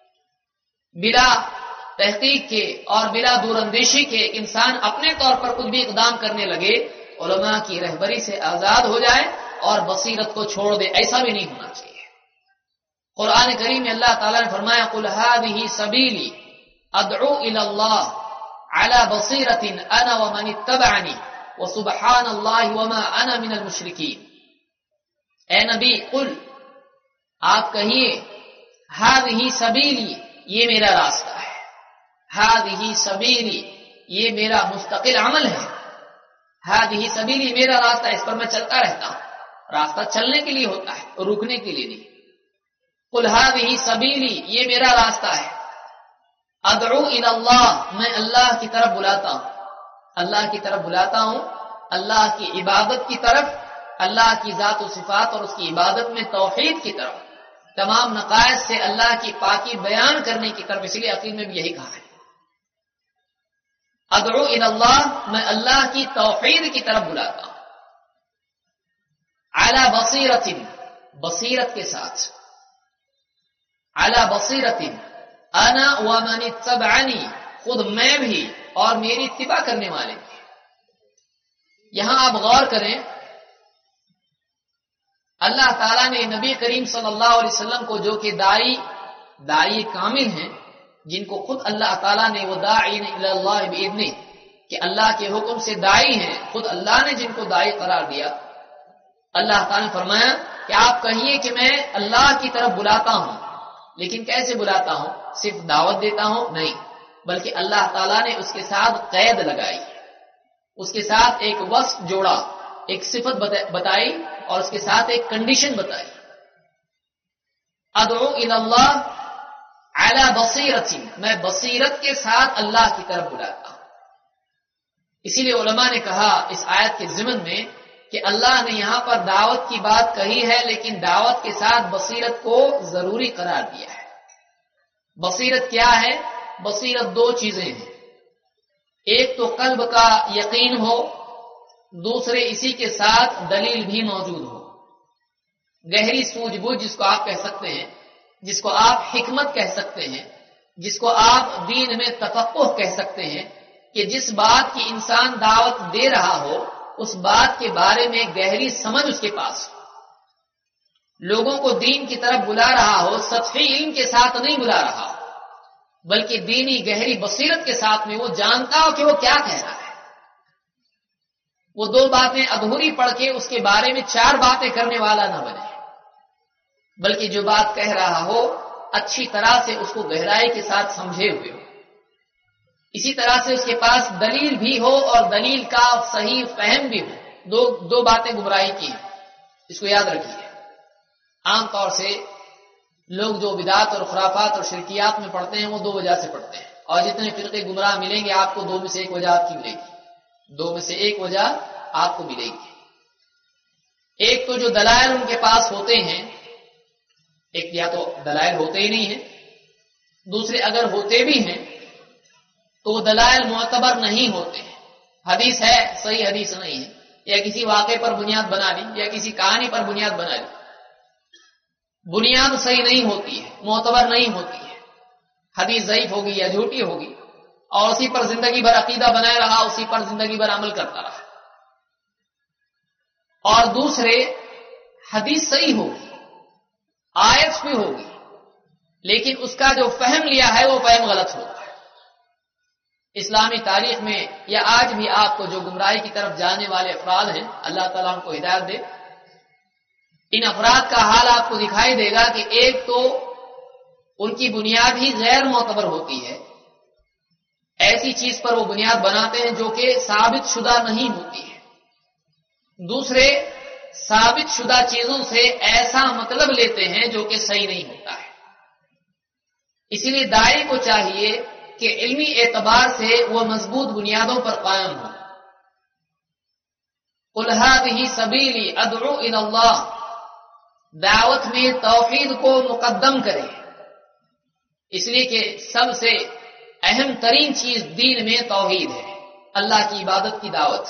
بلا تحقیق کے اور بلا دور اندیشی کے انسان اپنے طور پر کچھ بھی اقدام کرنے لگے، علماء کی رہبری سے آزاد ہو جائے اور بصیرت کو چھوڑ دے، ایسا بھی نہیں ہونا چاہیے۔ قرآن کریم میں اللہ تعالیٰ نے فرمایا قل هذه سبیلی ادعو الی اللہ علی بصیرۃ انا ومن اتبعنی وسبحان اللہ وما انا من المشرکین. اے نبی قل، آپ کہیے، ہذہ سبیلی، یہ میرا راستہ ہے، ہذہ سبیلی، یہ میرا مستقل عمل ہے، ہذہ سبیلی، میرا راستہ، اس پر میں چلتا رہتا ہوں. راستہ چلنے کے لیے ہوتا ہے، رکنے کے لیے نہیں. قل ہذہ سبیلی، یہ میرا راستہ ہے. ادعو الی اللہ، میں اللہ کی طرف بلاتا ہوں، اللہ کی طرف بلاتا ہوں، اللہ کی عبادت کی طرف، اللہ کی ذات و صفات اور اس کی عبادت میں توحید کی طرف، تمام نقائص سے اللہ کی پاکی بیان کرنے کی طرف. اس لیے عقید میں بھی یہی کہا ہے، ادعو الی اللہ، میں اللہ کی توحید کی طرف بلاتا ہوں. علی بصیرت، بصیرت کے ساتھ، علی بصیرت انا ومن اتبعنی، خود میں بھی اور میری اتباع کرنے والے بھی. یہاں آپ غور کریں، اللہ تعالیٰ نے نبی کریم صلی اللہ علیہ وسلم کو، جو کہ داعی داعی کامل ہیں، جن کو خود اللہ تعالیٰ نے، وہ داعین الی اللہ باذنہ، کہ اللہ کے حکم سے داعی ہیں، خود اللہ نے جن کو داعی قرار دیا، اللہ تعالیٰ نے فرمایا کہ آپ کہیے کہ میں اللہ کی طرف بلاتا ہوں. لیکن کیسے بلاتا ہوں؟ صرف دعوت دیتا ہوں؟ نہیں، بلکہ اللہ تعالیٰ نے اس کے ساتھ قید لگائی، اس کے ساتھ ایک وصف جوڑا، ایک صفت بتائی اور اس کے ساتھ ایک کنڈیشن بتائی. ادعو الی اللہ علی بصیرت، میں بصیرت کے ساتھ اللہ کی طرف بلاتا ہوں. اسی لیے علماء نے کہا اس آیت کے ضمن میں کہ اللہ نے یہاں پر دعوت کی بات کہی ہے، لیکن دعوت کے ساتھ بصیرت کو ضروری قرار دیا ہے. بصیرت کیا ہے؟ بصیرت دو چیزیں ہیں، ایک تو قلب کا یقین ہو، دوسرے اسی کے ساتھ دلیل بھی موجود ہو. گہری سوجھ بوجھ جس کو آپ کہہ سکتے ہیں، جس کو آپ حکمت کہہ سکتے ہیں، جس کو آپ دین میں تفقہ کہہ سکتے ہیں، کہ جس بات کی انسان دعوت دے رہا ہو اس بات کے بارے میں گہری سمجھ اس کے پاس ہو. لوگوں کو دین کی طرف بلا رہا ہو، سطحی علم کے ساتھ نہیں بلا رہا ہو، بلکہ دینی گہری بصیرت کے ساتھ میں وہ جانتا ہو کہ وہ کیا کہہ رہا ہے. وہ دو باتیں ادھوری پڑھ کے اس کے بارے میں چار باتیں کرنے والا نہ بنے، بلکہ جو بات کہہ رہا ہو اچھی طرح سے اس کو گہرائی کے ساتھ سمجھے ہوئے ہو. اسی طرح سے اس کے پاس دلیل بھی ہو اور دلیل کا صحیح فہم بھی ہو. دو دو باتیں گمراہی کی ہیں، اس کو یاد رکھیے. عام طور سے لوگ جو بدعات اور خرافات اور شرکیات میں پڑھتے ہیں وہ دو وجہ سے پڑھتے ہیں، اور جتنے فرقے گمراہ ملیں گے آپ کو دو میں سے ایک وجہ آپ کی ملے گی، دو میں سے ایک وجہ آپ کو ملے گی. ایک تو جو دلائل ان کے پاس ہوتے ہیں، ایک یا تو دلائل ہوتے ہی نہیں ہیں، دوسرے اگر ہوتے بھی ہیں تو وہ دلائل معتبر نہیں ہوتے ہیں. حدیث ہے، صحیح حدیث نہیں ہے، یا کسی واقعے پر بنیاد بنا لی یا کسی کہانی پر بنیاد بنا لی، بنیاد صحیح نہیں ہوتی ہے، معتبر نہیں ہوتی ہے، حدیث ضعیف ہوگی یا جھوٹی ہوگی، اور اسی پر زندگی بھر عقیدہ بنائے رہا، اسی پر زندگی بھر عمل کرتا رہا. اور دوسرے حدیث صحیح ہوگی، آیت بھی ہوگی، لیکن اس کا جو فہم لیا ہے وہ فہم غلط ہوگا. اسلامی تاریخ میں یا آج بھی آپ کو جو گمراہی کی طرف جانے والے افراد ہیں، اللہ تعالیٰ ان کو ہدایت دے، ان افراد کا حال آپ کو دکھائی دے گا کہ ایک تو ان کی بنیاد ہی غیر معتبر ہوتی ہے، ایسی چیز پر وہ بنیاد بناتے ہیں جو کہ ثابت شدہ نہیں ہوتی ہے. دوسرے ثابت شدہ چیزوں سے ایسا مطلب لیتے ہیں جو کہ صحیح نہیں ہوتا ہے. اسی لیے داعی کو چاہیے کہ علمی اعتبار سے وہ مضبوط بنیادوں پر قائم ہو. قل هذه سبیلی ادعو الی اللہ، دعوت میں توحید کو مقدم کرے، اس لیے کہ سب سے اہم ترین چیز دین میں توحید ہے، اللہ کی عبادت کی دعوت.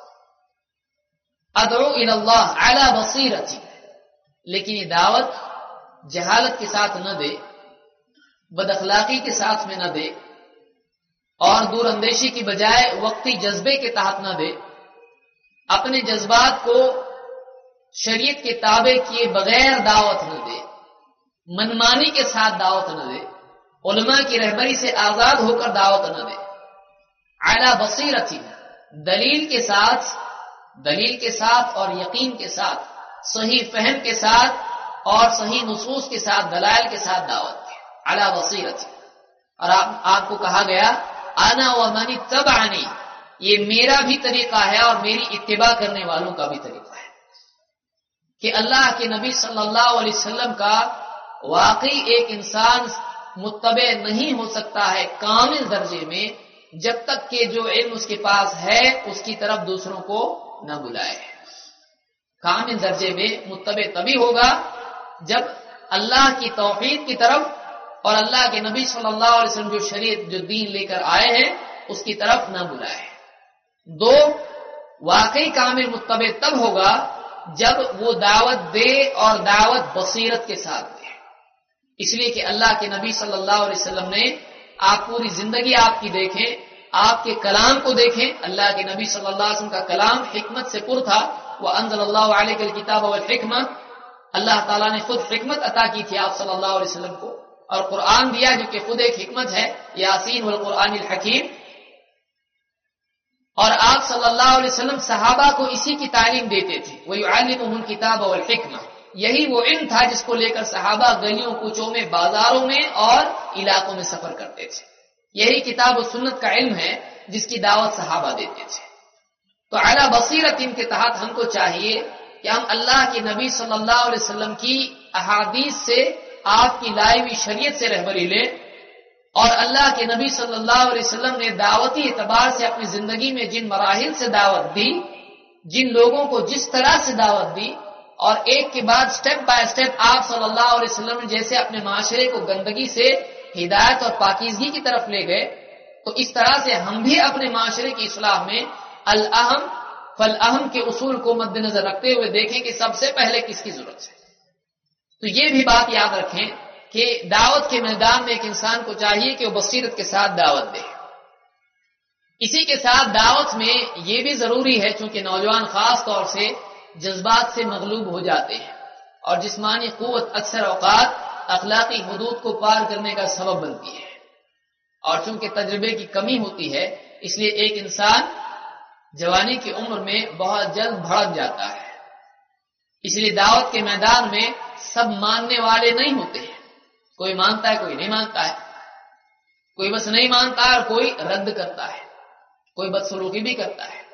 ادعو الی اللہ علی بصیرت، لیکن یہ دعوت جہالت کے ساتھ نہ دے، بد اخلاقی کے ساتھ میں نہ دے، اور دور اندیشی کی بجائے وقتی جذبے کے تحت نہ دے، اپنے جذبات کو شریعت کے تابع کیے بغیر دعوت نہ دے، منمانی کے ساتھ دعوت نہ دے، علماء کی رہبری سے آزاد ہو کر دعوت نہ دے. علی بصیرت، دلیل کے ساتھ دلیل کے ساتھ اور یقین کے ساتھ، صحیح فہم کے ساتھ اور صحیح نصوص کے ساتھ، دلائل کے ساتھ دعوت دیں علی بصیرت. اور آپ, آپ کو کہا گیا انا ومن اتبعنی، یہ میرا بھی طریقہ ہے اور میری اتباع کرنے والوں کا بھی طریقہ ہے، کہ اللہ کے نبی صلی اللہ علیہ وسلم کا واقعی ایک انسان متبع نہیں ہو سکتا ہے کامل درجے میں جب تک کہ جو علم اس کے پاس ہے اس کی طرف دوسروں کو نہ بلائے. کامل درجے میں متبع تبھی ہوگا جب اللہ کی توحید کی طرف اور اللہ کے نبی صلی اللہ علیہ وسلم جو شریعت جو دین لے کر آئے ہیں اس کی طرف نہ بلائے. دو، واقعی کامل متبع تب ہوگا جب وہ دعوت دے اور دعوت بصیرت کے ساتھ دے. اس لیے کہ اللہ کے نبی صلی اللہ علیہ وسلم نے، آپ پوری زندگی آپ کی دیکھیں، آپ کے کلام کو دیکھیں، اللہ کے نبی صلی اللہ علیہ وسلم کا کلام حکمت سے پر تھا. وَأَنزَلَ اللَّهُ عَلَيْكَ الْكِتَابَ وَالْحِكْمَةَ، اللہ تعالیٰ نے خود حکمت عطا کی تھی آپ صلی اللہ علیہ وسلم کو، اور قرآن دیا جو کہ خود ایک حکمت ہے، یاسین والقرآن الحکیم. اور آپ صلی اللہ علیہ وسلم صحابہ کو اسی کی تعلیم دیتے تھے. وَيُعَلِّمُهُمُ الْكِتَابَ وَالْحِكْمَةَ، یہی وہ علم تھا جس کو لے کر صحابہ گلیوں کوچوں میں، بازاروں میں اور علاقوں میں سفر کرتے تھے. یہی کتاب و سنت کا علم ہے جس کی دعوت صحابہ دیتے تھے. تو اعلیٰ بصیرت ان کے تحت ہم کو چاہیے کہ ہم اللہ کے نبی صلی اللہ علیہ وسلم کی احادیث سے، آپ کی لائی ہوئی شریعت سے رہبری لیں، اور اللہ کے نبی صلی اللہ علیہ وسلم نے دعوتی اعتبار سے اپنی زندگی میں جن مراحل سے دعوت دی، جن لوگوں کو جس طرح سے دعوت دی، اور ایک کے بعد سٹیپ بائی سٹیپ آپ صلی اللہ علیہ وسلم نے جیسے اپنے معاشرے کو گندگی سے ہدایت اور پاکیزگی کی طرف لے گئے، تو اس طرح سے ہم بھی اپنے معاشرے کی اصلاح میں الاہم فالاہم کے اصول کو مد نظر رکھتے ہوئے دیکھیں کہ سب سے پہلے کس کی ضرورت ہے. تو یہ بھی بات یاد رکھیں کہ دعوت کے میدان میں ایک انسان کو چاہیے کہ وہ بصیرت کے ساتھ دعوت دے. اسی کے ساتھ دعوت میں یہ بھی ضروری ہے، چونکہ نوجوان خاص طور سے جذبات سے مغلوب ہو جاتے ہیں، اور جسمانی قوت اکثر اوقات اخلاقی حدود کو پار کرنے کا سبب بنتی ہے، اور چونکہ تجربے کی کمی ہوتی ہے اس لیے ایک انسان جوانی کی عمر میں بہت جلد بھڑک جاتا ہے. اس لیے دعوت کے میدان میں سب ماننے والے نہیں ہوتے ہیں، کوئی مانتا ہے کوئی نہیں مانتا ہے، کوئی بس نہیں مانتا ہے اور کوئی رد کرتا ہے، کوئی بدسلوکی بھی کرتا ہے.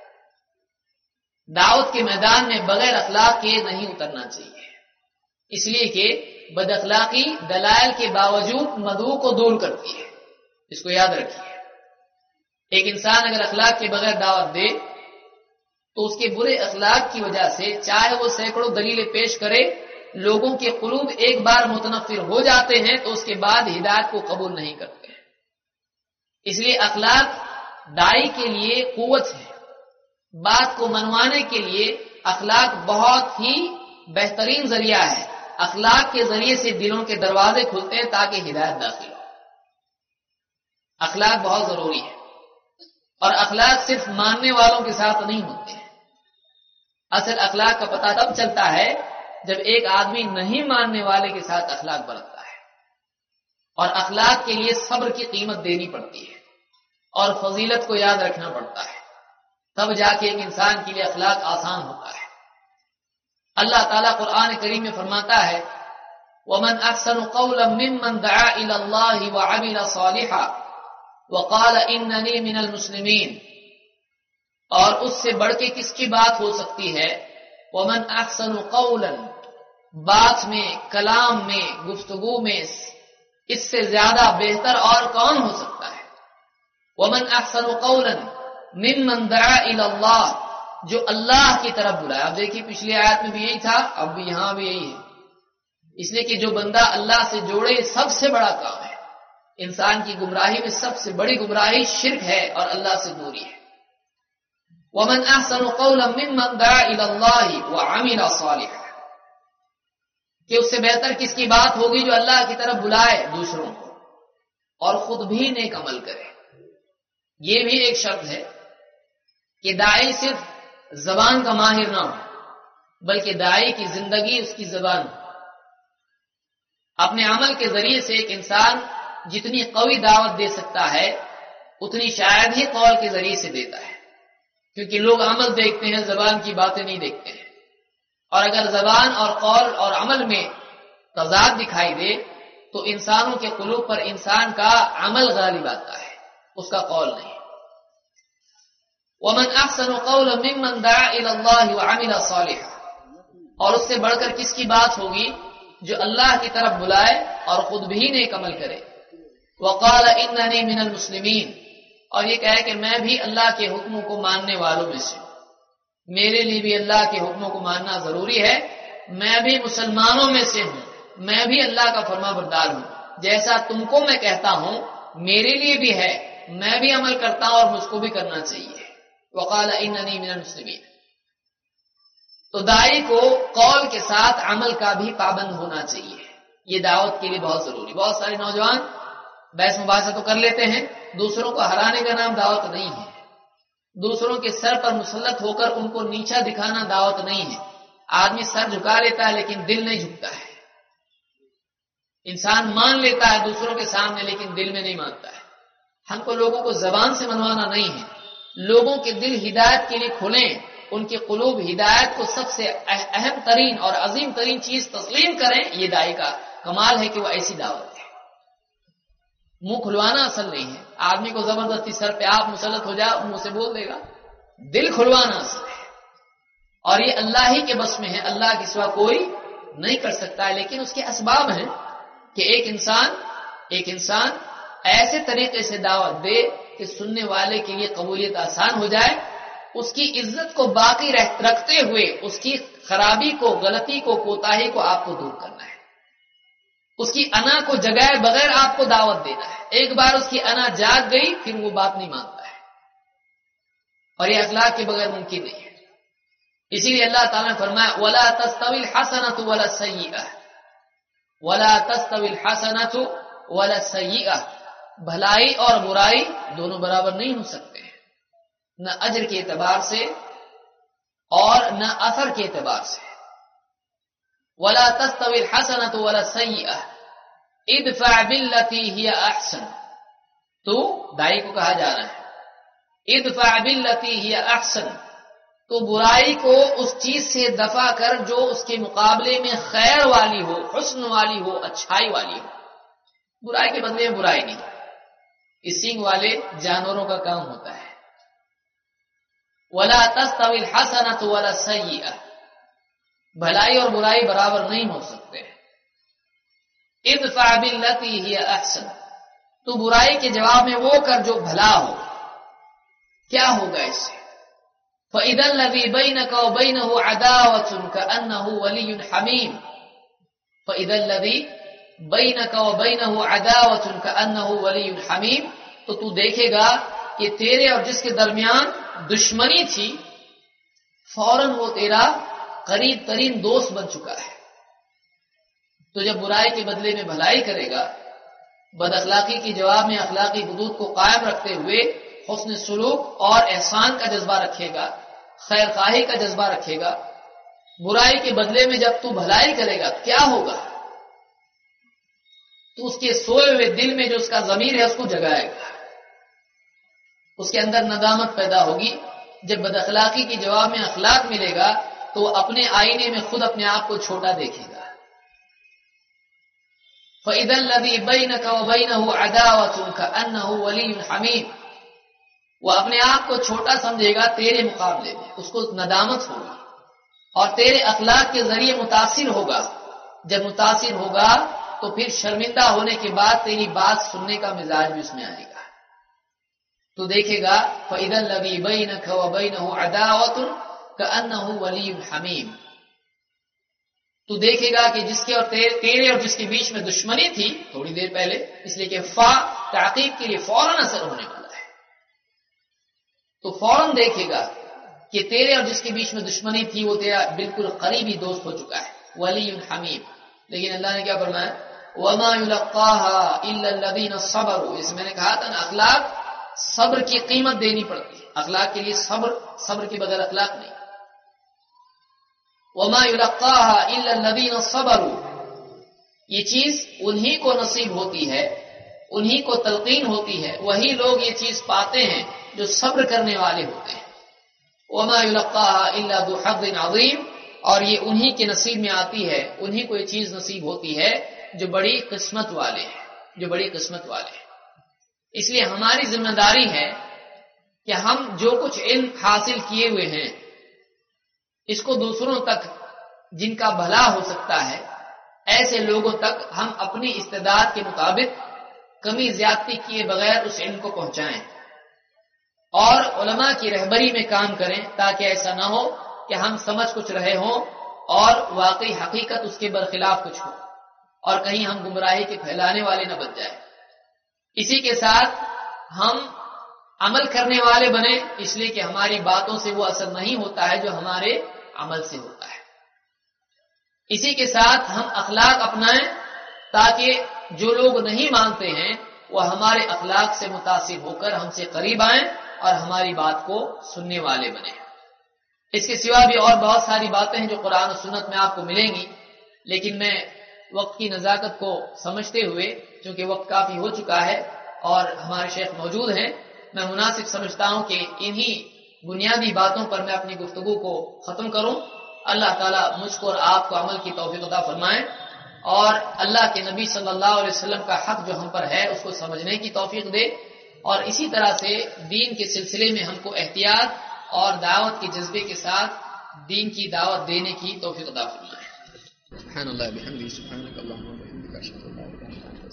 دعوت کے میدان میں بغیر اخلاق کے نہیں اترنا چاہیے، اس لیے کہ بد اخلاقی دلائل کے باوجود مدعو کو دور کرتی ہے. اس کو یاد رکھیے. ایک انسان اگر اخلاق کے بغیر دعوت دے تو اس کے برے اخلاق کی وجہ سے چاہے وہ سینکڑوں دلیلیں پیش کرے، لوگوں کے قلوب ایک بار متنفر ہو جاتے ہیں تو اس کے بعد ہدایت کو قبول نہیں کرتے ہیں. اس لیے اخلاق داعی کے لیے قوت ہے. بات کو منوانے کے لیے اخلاق بہت ہی بہترین ذریعہ ہے. اخلاق کے ذریعے سے دلوں کے دروازے کھلتے ہیں تاکہ ہدایت داخل ہو. اخلاق بہت ضروری ہے، اور اخلاق صرف ماننے والوں کے ساتھ نہیں ہوتے ہیں. اصل اخلاق کا پتہ تب چلتا ہے جب ایک آدمی نہیں ماننے والے کے ساتھ اخلاق برتتا ہے. اور اخلاق کے لیے صبر کی قیمت دینی پڑتی ہے اور فضیلت کو یاد رکھنا پڑتا ہے، تب جا کے ایک انسان کے لیے اخلاق آسان ہوتا ہے. اللہ تعالیٰ قرآن کریم میں فرماتا ہے وَمَنْ أَحْسَنُ قَوْلًا مِّمَّنْ دَعَا إِلَى اللَّهِ وَعَمِلَ صَالِحًا وَقَالَ إِنَّنِي مِنَ الْمُسْلِمِينَ. اور اس سے بڑھ کے کس کی بات ہو سکتی ہے؟ وَمَنْ أَحْسَنُ قَوْلًا، بات میں، کلام میں، گفتگو میں اس سے زیادہ بہتر اور کون ہو سکتا ہے؟ وَمَنْ أَحْسَنُ قَوْلًا مِّمَّنْ دَعَا إِلَى اللَّهِ، جو اللہ کی طرف بلایا. اب دیکھیے پچھلی آیت میں بھی یہی تھا، اب بھی یہاں بھی یہی ہے. اس لیے کہ جو بندہ اللہ سے جوڑے سب سے بڑا کام ہے. انسان کی گمراہی میں سب سے بڑی گمراہی شرک ہے اور اللہ سے دوری ہے. وَمَنْ أَحْسَنُ قَوْلًا مِّمَّنْ دَعَا إِلَى اللَّهِ وَعَمِلَ صَالِحًا، کہ اس سے بہتر کس کی بات ہوگی جو اللہ کی طرف بلائے دوسروں کو اور خود بھی نیک عمل کرے. یہ بھی ایک شرط ہے کہ داعی صرف زبان کا ماہر نہ ہو، بلکہ داعی کی زندگی اس کی زبان ہو. اپنے عمل کے ذریعے سے ایک انسان جتنی قوی دعوت دے سکتا ہے اتنی شاید ہی قول کے ذریعے سے دیتا ہے. کیونکہ لوگ عمل دیکھتے ہیں، زبان کی باتیں نہیں دیکھتے ہیں، اور اگر زبان اور قول اور عمل میں تضاد دکھائی دے تو انسانوں کے قلوب پر انسان کا عمل غالب آتا ہے، اس کا قول نہیں۔ وَمَنْ أَحْسَنُ قَوْلًا مِّمَّنْ دَعَا إِلَى اللَّهِ وَعَمِلَ صَالِحًا، اور اس سے بڑھ کر کس کی بات ہوگی جو اللہ کی طرف بلائے اور خود بھی نیک عمل کرے۔ وَقَالَ إِنَّنِي مِنَ الْمُسْلِمِينَ، اور یہ کہے کہ میں بھی اللہ کے حکموں کو ماننے والوں میں سے ہوں، میرے لیے بھی اللہ کے حکموں کو ماننا ضروری ہے، میں بھی مسلمانوں میں سے ہوں، میں بھی اللہ کا فرما بردار ہوں، جیسا تم کو میں کہتا ہوں میرے لیے بھی ہے، میں بھی عمل کرتا ہوں اور مجھ کو بھی کرنا چاہیے۔ وقال اننی من المسلمین، تو داعی کو قول کے ساتھ عمل کا بھی پابند ہونا چاہیے، یہ دعوت کے لیے بہت ضروری۔ بہت سارے نوجوان بحث مباحثہ تو کر لیتے ہیں، دوسروں کو ہرانے کا نام دعوت نہیں ہے، دوسروں کے سر پر مسلط ہو کر ان کو نیچا دکھانا دعوت نہیں ہے۔ آدمی سر جھکا لیتا ہے لیکن دل نہیں جھکتا ہے، انسان مان لیتا ہے دوسروں کے سامنے لیکن دل میں نہیں مانتا ہے۔ ہم کو لوگوں کو زبان سے منوانا نہیں ہے، لوگوں کے دل ہدایت کے لیے کھلیں، ان کے قلوب ہدایت کو سب سے اہم ترین اور عظیم ترین چیز تسلیم کریں، یہ داعی کا کمال ہے کہ وہ ایسی دعوت ہے۔ منہ کھلوانا اصل نہیں ہے، آدمی کو زبردستی سر پہ آپ مسلط ہو جائے منہ سے بول دے گا، دل کھلوانا اصل ہے، اور یہ اللہ ہی کے بس میں ہے، اللہ کے سوا کوئی نہیں کر سکتا ہے۔ لیکن اس کے اسباب ہیں کہ ایک انسان ایک انسان ایسے طریقے سے دعوت دے کہ سننے والے کے لیے قبولیت آسان ہو جائے، اس کی عزت کو باقی رکھتے ہوئے اس کی خرابی کو، غلطی کو، کوتاہی کو آپ کو دور کرنا ہے، اس کی انا کو جگائے بغیر آپ کو دعوت دینا ہے۔ ایک بار اس کی انا جاگ گئی پھر وہ بات نہیں مانتا ہے، اور یہ اخلاق کے بغیر ممکن نہیں ہے۔ اسی لیے اللہ تعالیٰ نے فرمایا وَلَا تَسْتَوِي الْحَسَنَةُ وَلَا السَّيِّئَةُ وَلَا تَسْتَوِي الْحَسَنَةُ وَلَا السَّيِّئَةُ، بھلائی اور برائی دونوں برابر نہیں ہو سکتے ہیں، نہ اجر کے اعتبار سے اور نہ اثر کے اعتبار سے۔ وَلَا تَسْتَوِي الْحَسَنَةُ وَلَا السَّيِّئَةُ اِدْفَعْ بِالَّتِي هِيَ أَحْسَنُ، تو داعی کو کہا جا رہا ہے اِدْفَعْ بِالَّتِي هِيَ أَحْسَنُ، تو برائی کو اس چیز سے دفع کر جو اس کے مقابلے میں خیر والی ہو، حسن والی ہو، اچھائی والی ہو۔ برائی کے بدلے میں برائی نہیں، اس سینگ والے جانوروں کا کام ہوتا ہے۔ وَلَا تَسْتَوِي الْحَسَنَةُ وَلَا السَّيِّئَةُ، بھلائی اور برائی برابر نہیں ہو سکتے۔ اِدْفَعْ بِالَّتِي هِيَ أَحْسَنُ، تو برائی کے جواب میں وہ کر جو بھلا ہو۔ کیا ہوگا اس سے؟ فَإِذَا الَّذِي بَيْنَكَ وَبَيْنَهُ عَدَاوَةٌ كَأَنَّهُ وَلِيٌّ حَمِيمٌ، فَإِذَا الَّذِي بَيْنَكَ وَبَيْنَهُ عَدَاوَةٌ كَأَنَّهُ وَلِيٌّ حَمِيمٌ، تو تو دیکھے گا کہ تیرے اور جس کے درمیان دشمنی تھی فوراً وہ تیرا قریب ترین دوست بن چکا ہے۔ تو جب برائی کے بدلے میں بھلائی کرے گا، بد اخلاقی کے جواب میں اخلاقی حدود کو قائم رکھتے ہوئے حسن سلوک اور احسان کا جذبہ رکھے گا، خیر خواہی کا جذبہ رکھے گا، برائی کے بدلے میں جب تو بھلائی کرے گا تو کیا ہوگا؟ تو اس کے سوئے ہوئے دل میں جو اس کا ضمیر ہے اس کو جگائے گا، اس کے اندر ندامت پیدا ہوگی۔ جب بد اخلاقی کے جواب میں اخلاق ملے گا تو وہ اپنے آئینے میں خود اپنے آپ کو چھوٹا دیکھے گا۔ فَإِذَا الَّذِي بَيْنَكَ وَبَيْنَهُ عَدَاوَةٌ كَأَنَّهُ وَلِيٌّ حَمِيمٌ، وہ اپنے آپ کو چھوٹا سمجھے گا تیرے مقابلے میں، اس کو ندامت ہوگی اور تیرے اخلاق کے ذریعے متاثر ہوگا۔ جب متاثر ہوگا تو پھر شرمندہ ہونے کے بعد تیری بات سننے کا مزاج بھی اس میں آئے گا۔ تو دیکھے گا فَإِذَا الَّذِي بَيْنَكَ وَبَيْنَهُ عَدَاوَةٌ كَأَنَّهُ وَلِيٌّ حَمِيمٌ، تو دیکھے گا کہ جس کے اور تیرے اور جس کے بیچ میں دشمنی تھی تھوڑی دیر پہلے، اس لیے کہ فا تعقیب کے لیے فوراً اثر ہونے والا ہے، تو فوراً دیکھے گا کہ تیرے اور جس کے بیچ میں دشمنی تھی وہ تیرا بالکل قریبی دوست ہو چکا ہے، ولی حمیم۔ لیکن اللہ نے کیا فرمایا؟ وَمَا يُلَقَّاهَا إِلَّا الَّذِينَ صَبَرُوا، اس میں نے کہا تھا نا اخلاق صبر کی قیمت دینی پڑتی ہے، اخلاق کے لیے صبر، صبر کے بغیر اخلاق نہیں۔ وَمَا يُلَقَّاهَا إِلَّا الَّذِينَ صَبَرُوا، یہ چیز انہی کو نصیب ہوتی ہے، انہی کو تلقین ہوتی ہے، وہی لوگ یہ چیز پاتے ہیں جو صبر کرنے والے ہوتے ہیں۔ وما يلقاها الا ذو حظ عظیم، اور یہ انہی کے نصیب میں آتی ہے، انہی کو یہ چیز نصیب ہوتی ہے جو بڑی قسمت والے ہیں، جو بڑی قسمت والے ہیں۔ اس لیے ہماری ذمہ داری ہے کہ ہم جو کچھ علم حاصل کیے ہوئے ہیں اس کو دوسروں تک، جن کا بھلا ہو سکتا ہے ایسے لوگوں تک ہم اپنی استعداد کے مطابق کمی زیادتی کیے بغیر اس علم کو پہنچائیں، اور علماء کی رہبری میں کام کریں، تاکہ ایسا نہ ہو کہ ہم سمجھ کچھ رہے ہوں اور واقعی حقیقت اس کے برخلاف کچھ ہو، اور کہیں ہم گمراہی کے پھیلانے والے نہ بن جائیں۔ اسی کے ساتھ ہم عمل کرنے والے بنے، اس لیے کہ ہماری باتوں سے وہ اثر نہیں ہوتا ہے جو ہمارے عمل سے ہوتا ہے۔ اسی کے ساتھ ہم اخلاق اپنائیں تاکہ جو لوگ نہیں مانتے ہیں وہ ہمارے اخلاق سے متاثر ہو کر ہم سے قریب آئیں اور ہماری بات کو سننے والے بنے۔ اس کے سوا بھی اور بہت ساری باتیں ہیں جو قرآن و سنت میں آپ کو ملیں گی، لیکن میں وقت کی نزاکت کو سمجھتے ہوئے، چونکہ وقت کافی ہو چکا ہے اور ہمارے شیخ موجود ہیں، میں مناسب سمجھتا ہوں کہ انہی بنیادی باتوں پر میں اپنی گفتگو کو ختم کروں۔ اللہ تعالیٰ مجھ کو اور آپ کو عمل کی توفیق عطا فرمائے، اور اللہ کے نبی صلی اللہ علیہ وسلم کا حق جو ہم پر ہے اس کو سمجھنے کی توفیق دے، اور اسی طرح سے دین کے سلسلے میں ہم کو احتیاط اور دعوت کے جذبے کے ساتھ دین کی دعوت دینے کی توفیق عطا فرمائے۔ سبحان اللہ بحمدہ، سبحانک اللہم وبحمدک، اشہد ان لا الہ الا انت۔